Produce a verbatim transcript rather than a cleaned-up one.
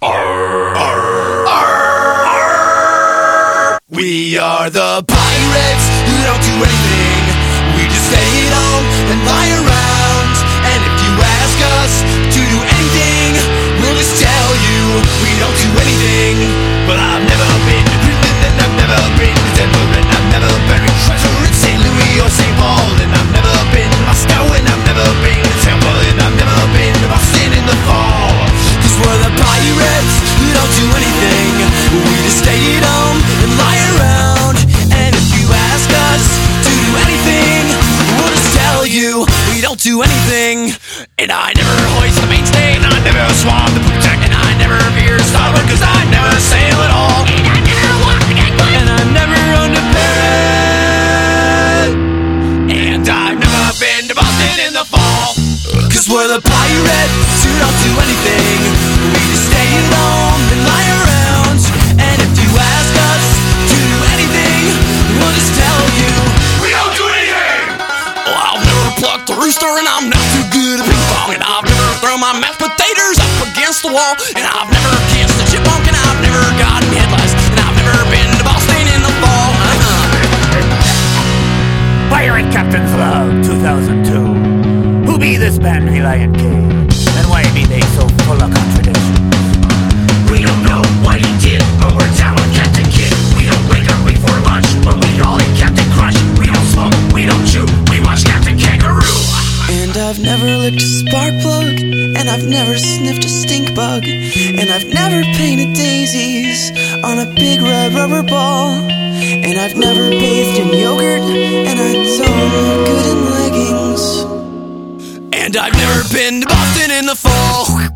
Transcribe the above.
Arr, arr, arr, arr. We are the pirates who don't do anything. We just stay at home and lie around. And if you ask us to do anything, we'll just tell you we don't do anything. But I've never been to Greenland, and I've never been to Denver, and I've never buried treasure in Saint Louis or Saint Paul, and I've never been to Moscow, and I've never been to Tampa, and I've never been to Boston in the fall. Cause we're the pirates who don't do anything. We just stay at home and lie around. And if you ask us to do anything, we'll just tell you we don't do anything. And I never hoist the mainstay, and I never swab the poop deck, and I never veer starboard, cause I never sail at all. And I never walk the gangplank, and I've never run to Paris. And I've never been to Boston in the fall. Cause we're the pirates who don't do anything. We just stay at home and lie around. And if you ask us to do anything, we'll just tell you we don't do anything. Oh, I've never plucked a rooster, and I'm not too good at ping pong, and I've never thrown my mashed potatoes up against the wall, and I've never kissed a chipmunk, and I've never gotten headlights, and I've never been to Boston in the fall. Uh-huh. Pirate Captain's Love two thousand two. Who be this band Reliant K? And why be they so full of contradictions? We don't know what he did, but we're down with Captain Kidd. We don't wake up before lunch, but we all eat Captain Crunch. We don't smoke, we don't chew, we watch Captain Kangaroo. And I've never licked a spark plug, and I've never sniffed a stink bug, and I've never painted daisies on a big red rubber ball, and I've never bathed in yogurt, and I don't look good in leggings. And I've never been to Boston in the fall.